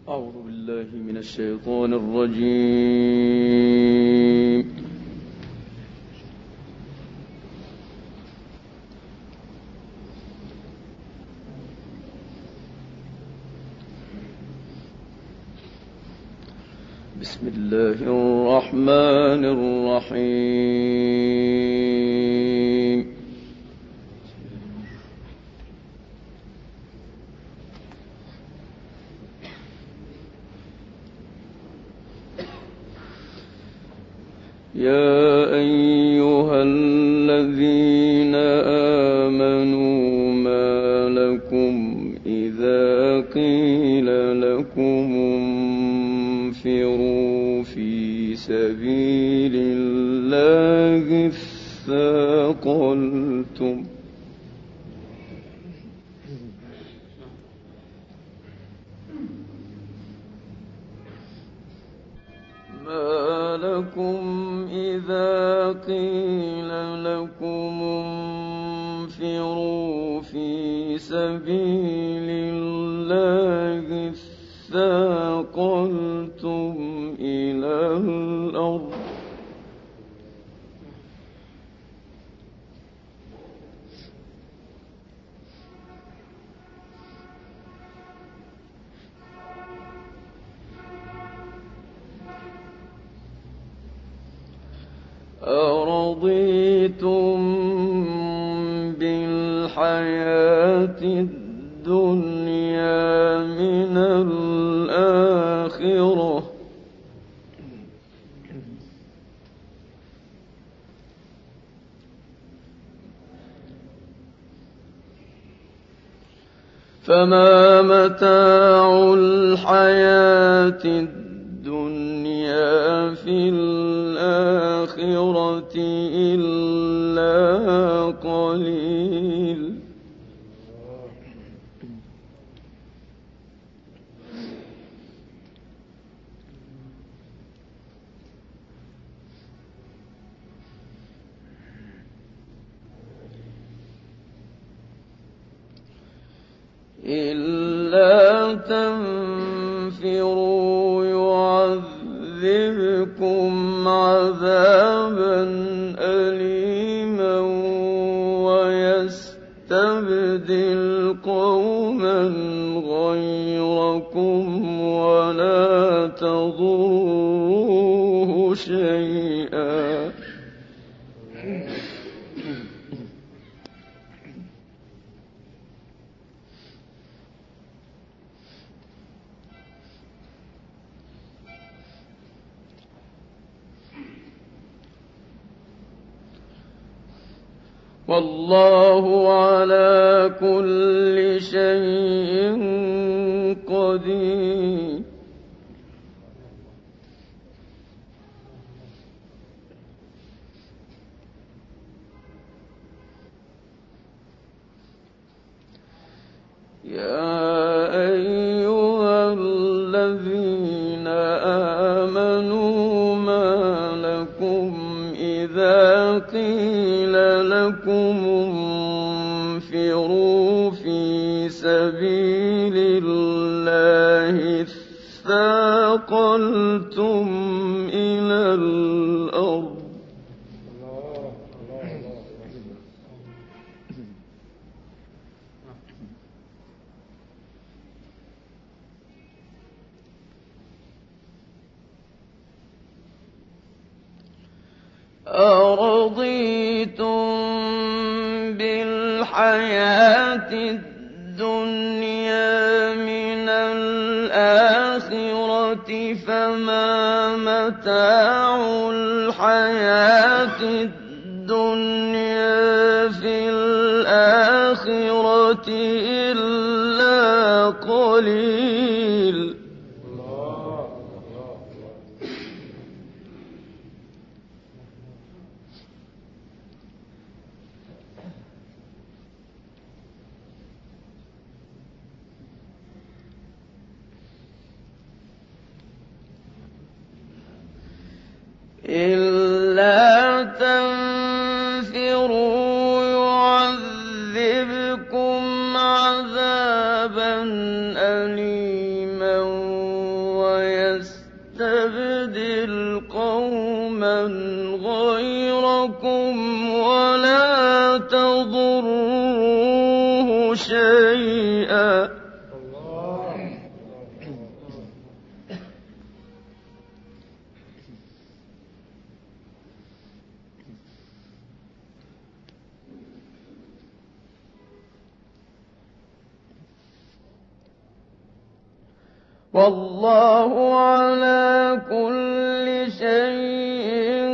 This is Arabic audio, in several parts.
أعوذ بالله من الشيطان الرجيم. بسم الله الرحمن الرحيم. يا أيها الذين آمنوا ما لكم إذا قيل لكم انفروا في سبيل الله اثاقلتم ما لكم إذا قيل لكم انفروا في سبيل الله اثاقلتم إلى الأرض أرضيتم بالحياة الدنيا من الآخرة فما متاع الحياة الدنيا في الآخرة إلا قليل إلا تنفروا يعذبكم عذابا أليما ويستبدل قوما غيركم ولا تضروه شيئا والله على كل شيء قدير يا أيها الذين آمنوا ما لكم إذا قيل لكم انفروا في سبيل الله اثاقلتم إلى الأرض أرضيتم بالحياة الدنيا من الآخرة فما متاع الحياة الدنيا في الآخرة إلا قليل إلا تنفروا يعذبكم عذابا أليما ضركم ولا تضروه شيئا. والله على كل شيء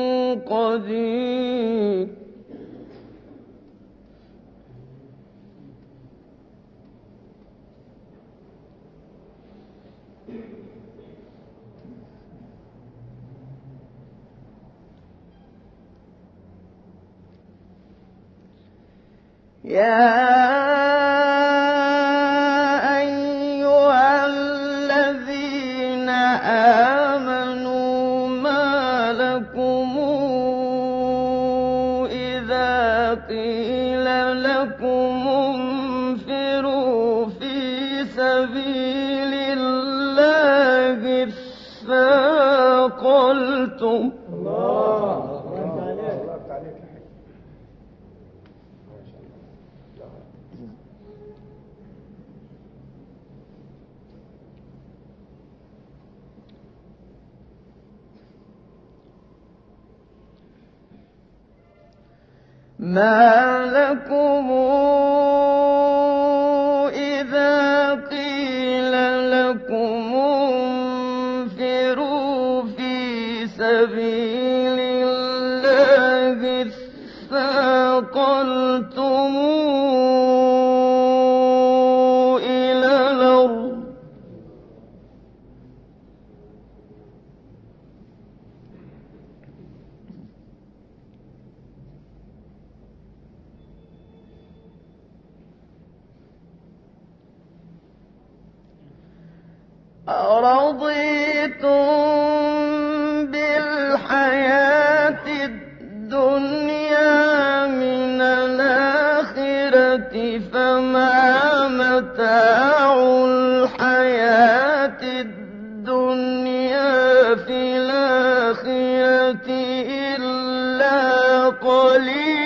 قدير. آمنوا ما لكم إذا قيل لكم انفروا في سبيل الله اثاقلتم. ما لكم إذا قيل لكم انفروا في سبيل الله اثاقلتم إلى الأرض. أرضيتم بالحياة الدنيا من الآخرة فما متاع الحياة الدنيا في الآخرة إلا قليل.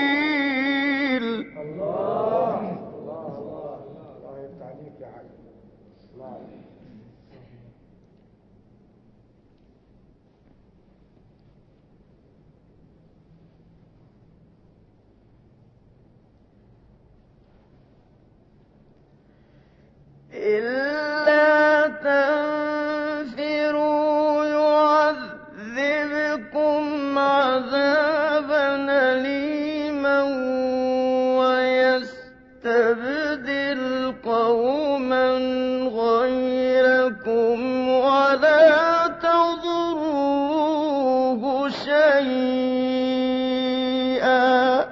إلا تنفروا يعذبكم عذابا أليما ويستبدل قوما غيركم ولا تضروه شيئا.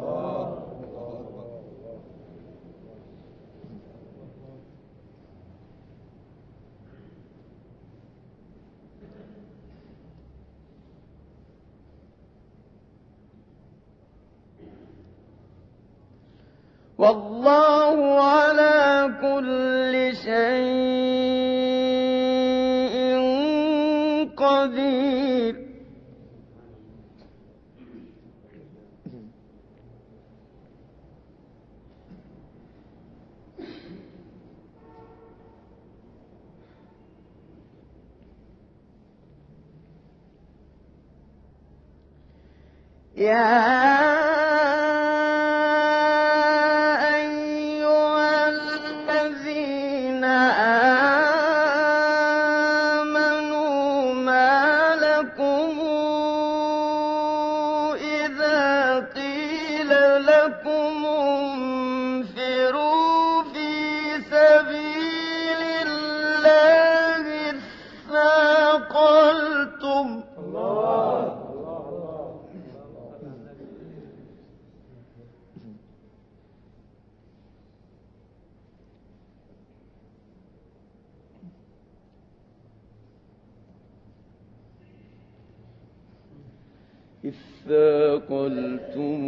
والله على كل شيء قدير. آمنوا ما لكم إذا قيل لكم انفروا في سبيل الله اثاقلتم. اثاقلتم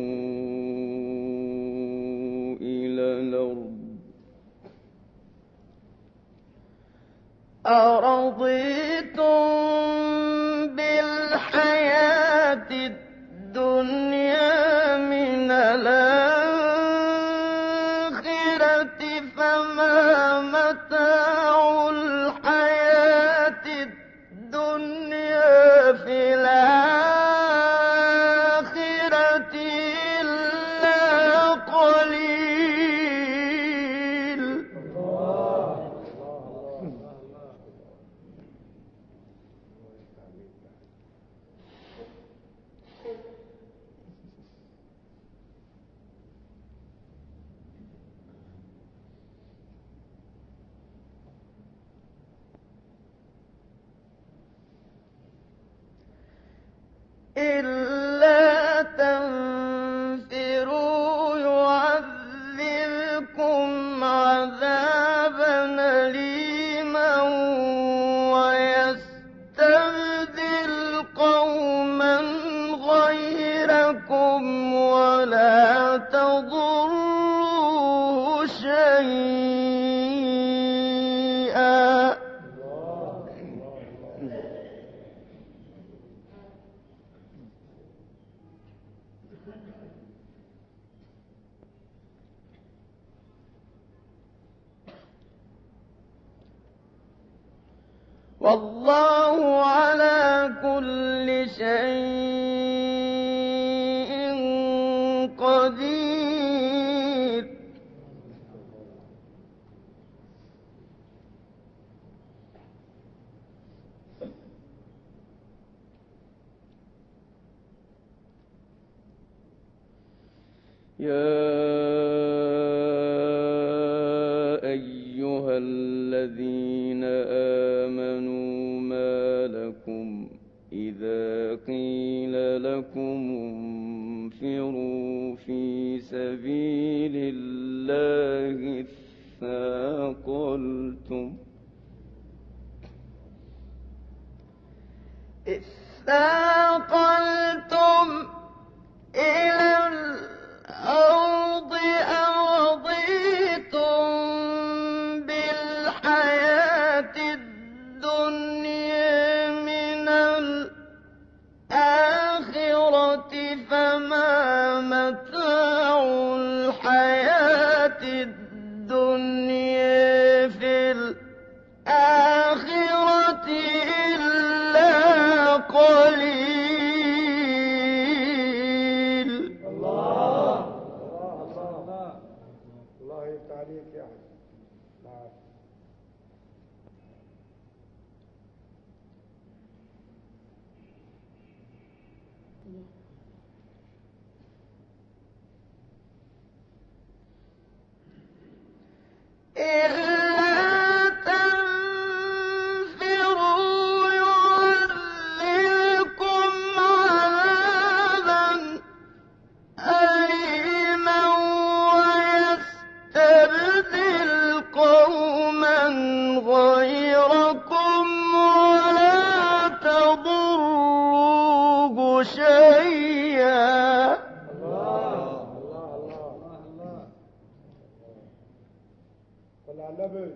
إلى الأرض. أرضيتم بالحياة فما متاع الحياة الدنيا في الآخرة إلا قليل. إلا تنفروا يعذبكم عذابا أليما ويستبدل قوما غيركم ولا تضروه شيئا. والله على كل شيء قدير. يا أيها الذين آمنوا ما لكم إذا قيل لكم انفروا في سبيل الله اثاقلتم إلى الأرض أرضيتم بالحياة الدنيا من الآخرة فما متاع الحياة الدنيا في الآخرة إلا قليل. الله الله الله الله يفتح عليك يا أحمد. إلا تنفروا يعذبكم عذابا أليما ويستبدل قوما غيركم ولا تضروه شيئا. صلى على النبي.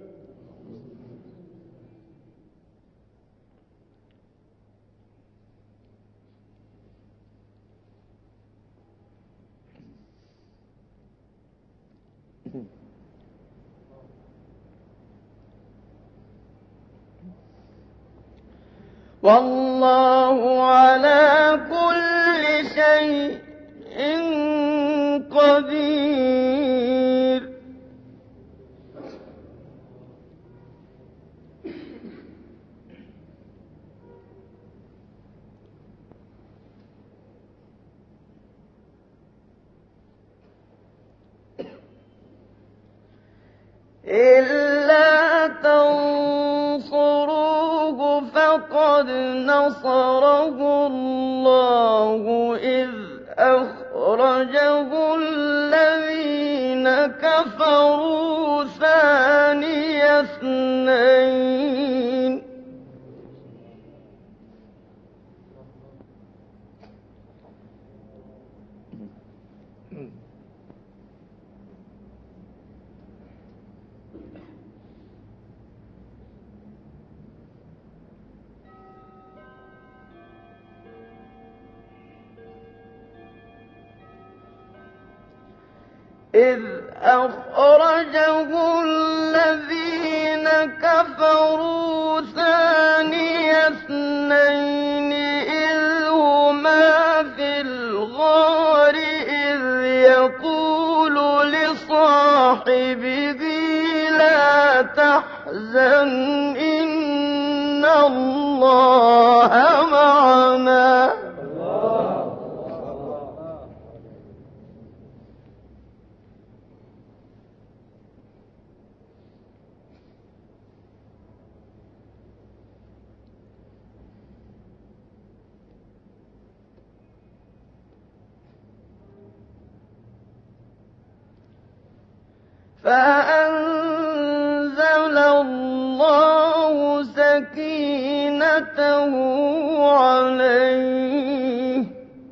والله على كل شيء قدير. إلا تنصروه فقد نصره الله إذ أخرجه الذين كفروا ثاني اثنين إذ أخرجه الذين كفروا ثاني اثنين إذ هما في الغار إذ يقول لصاحبه لا تحزن إن الله معنا. فأنزل الله سكينته عليه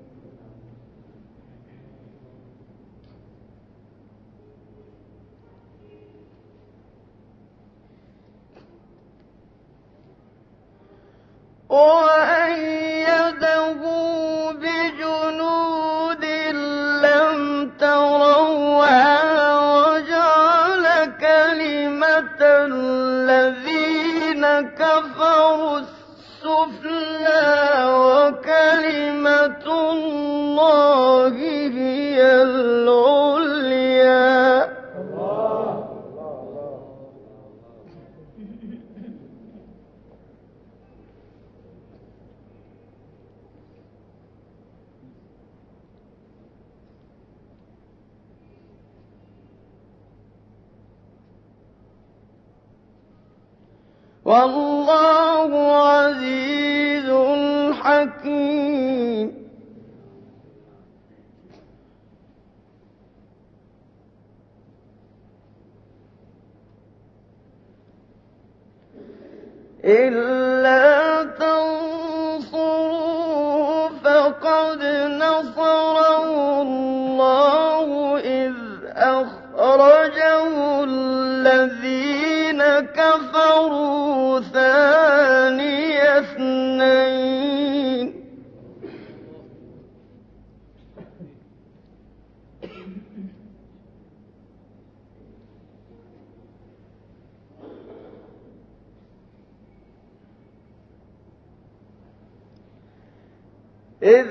وأيده بجنود لم تروها الذين كفروا السفلى وكلمة الله هي العليا. والله عزيز حكيم. إلا تنصروا فقد نصره الله إذ أخرجه الذين كفروا ثاني اثنين إذ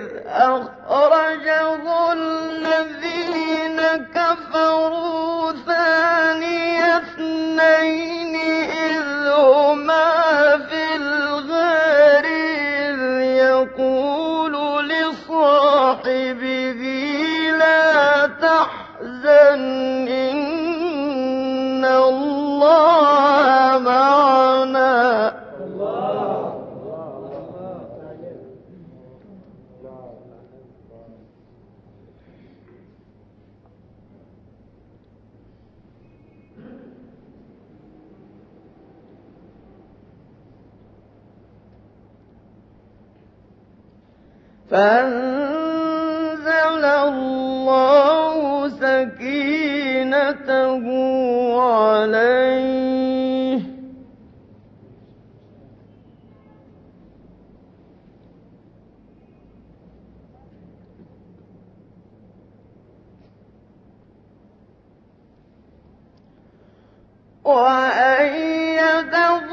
أخرجه الذين كفروا ثاني اثنين إذ هما في الغار إذ يقول لصاحبه لا تحزن إن الله معنا. فأنزل الله سكينته عليه وأيده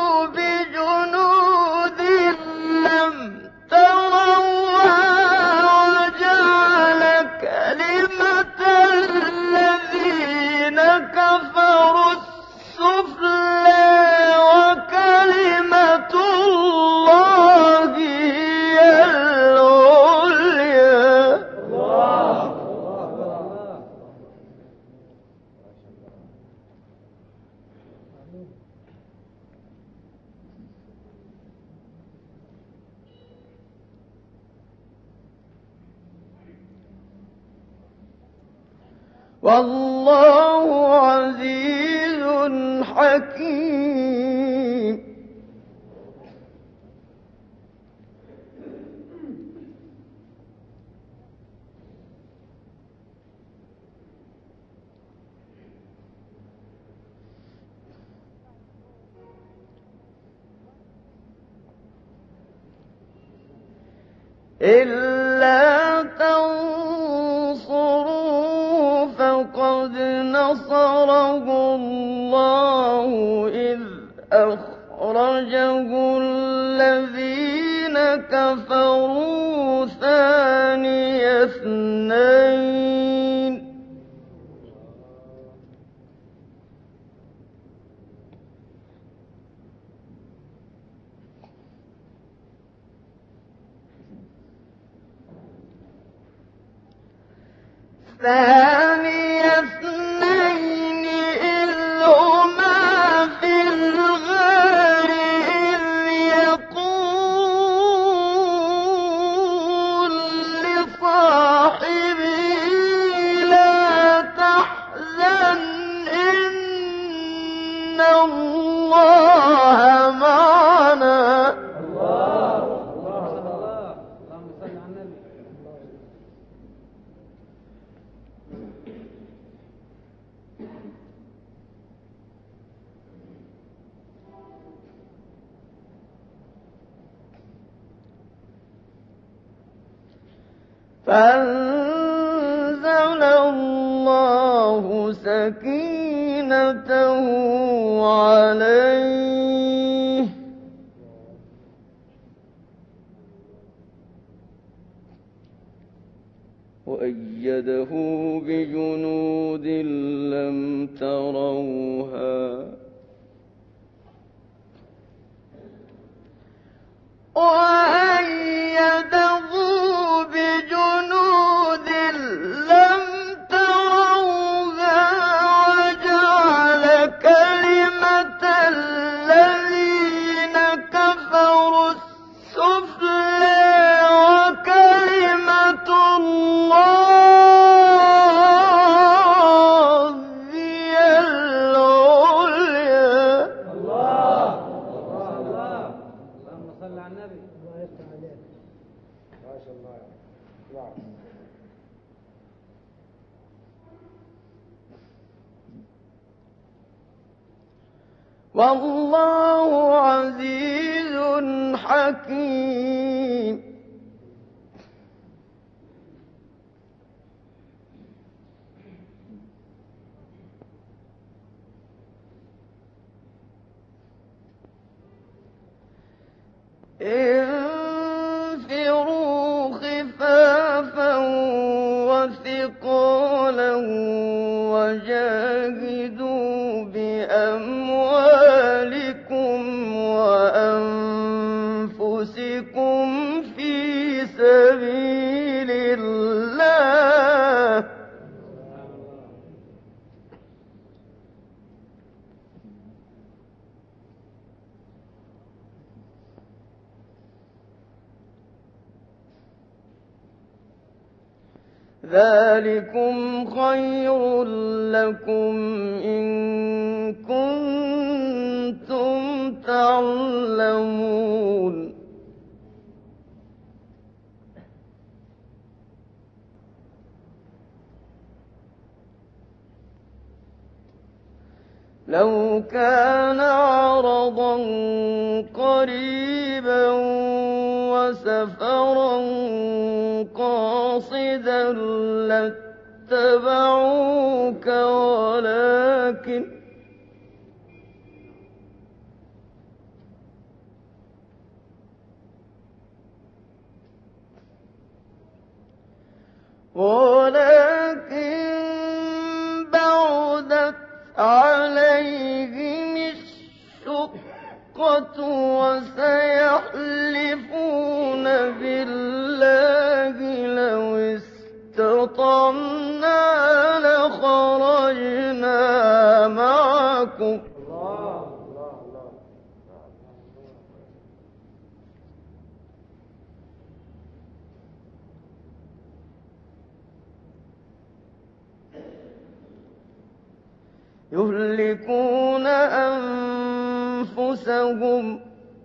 بجنود لم تروها وجعل كلمة الذين كفروا السفلى وكلمة الله هي العليا. والله عزيز حكيم. إلا تنصروا فقد نَصَرَهُ اللَّهُ إِذْ أَخْرَجَهُ الَّذِينَ كَفَرُوا ثَانِيَ اثْنَيْنِ إِذْ هُمَا فِي الْغَارِ إِذْ يَقُولُ لِصَاحِبِهِ لَا تَحْزَنْ إِنَّ اللَّهَ مَعَنَا فَأَنزَلَ اللَّهُ سَكِينَتَهُ عَلَيْهِ وَأَيَّدَهُ بِجُنُودٍ لَّمْ تَرَوْهَا وَأَيَّدَهُ بِجُنُودٍ لَّمْ تَرَوْهَا وَجَعَلَ كَلِمَةَ الَّذِينَ كَفَرُوا السُّفْلَىٰ وَكَلِمَةُ اللَّهِ هِيَ الْعُلْيَا اللهم صل على النبي. الله يفتح عليك. ما شاء الله. نعم. وَاللَّهُ عَزِيزٌ حَكِيمٌ انفروا خفافا وثقالا وجاهدوا بأموالكم وأنفسكم في سبيل الله ذَلِكُمْ خَيْرٌ لَّكُمْ إِن كُنتُمْ تَعْلَمُونَ لَوْ كَانَ عَرَضًا قَرِيبًا وَسَفَرًا قَاصِدًا لَّاتَّبَعُوكَ ولكن بعدت عليهم الشقة وسيحلفون بالله لو استطعنا لخرجنا معكم يهلكون أنفسهم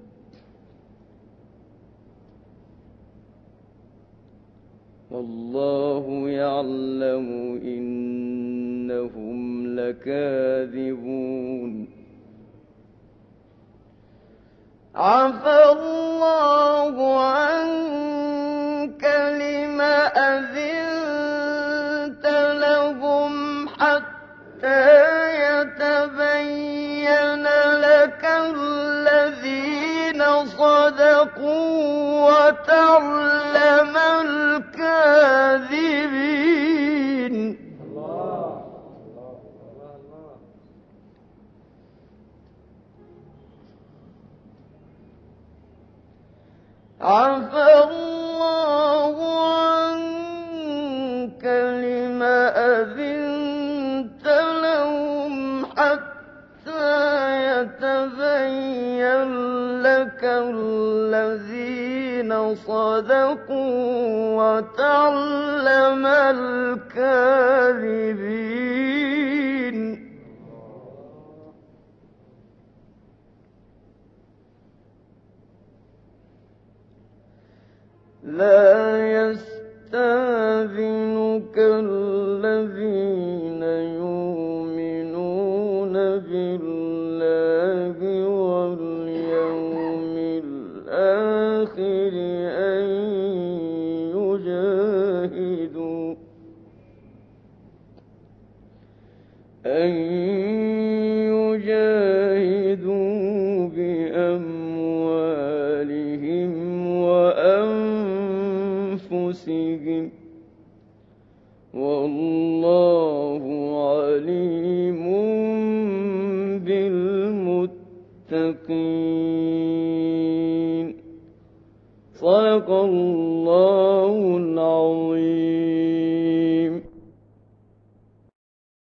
والله يعلم إنهم لكاذبون عفى الله عنك لم أذنت لهم حتى الذين صدقوا وتعلم الكاذبين. الله الله الله الله. عفى الله عنك لم أذنت لهم حتى يتبين لك الذين صدقوا وتعلم الكاذبين. لا يستأذنك الذين يؤمنون بالله واليوم الآخر أن